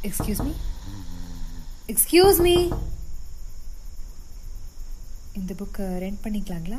Excuse me excuse me இந்த புக்கை rent பண்ணிக்கலாங்களா?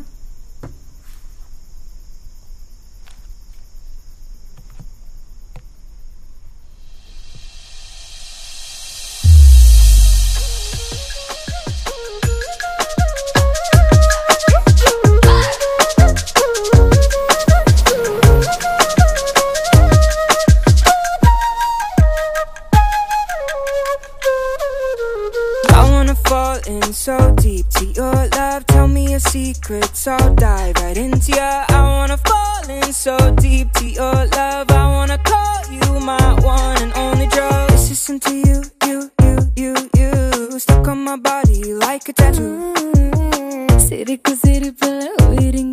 Fall in so deep to your love. Tell me your secrets, I'll dive right into ya. I wanna fall in so deep to your love. I wanna call you my one and only drug. Listen to you, you stuck on my body like a tattoo. சிரிக்கு சிரிப்புல உயிரிங்க